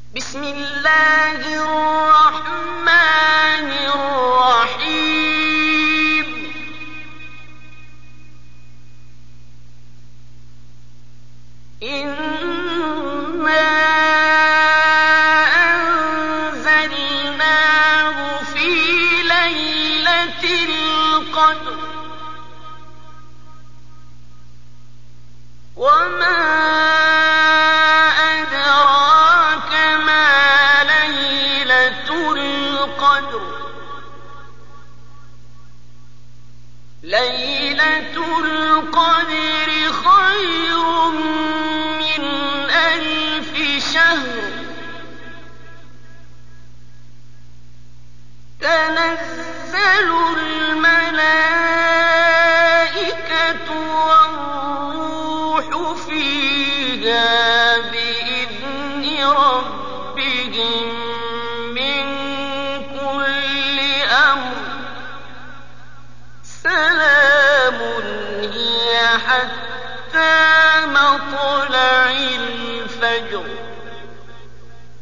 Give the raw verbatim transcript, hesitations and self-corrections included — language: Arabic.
بسم الله الرحمن الرحيم إنا أنزلناه في ليلة القدر وما أدراك ما ليلة القدر ليلة القدر خير من ألف شهر تنزل الملائكة والروح فيها بإذن ربهم من كل أمر سلام هي حتى مطلع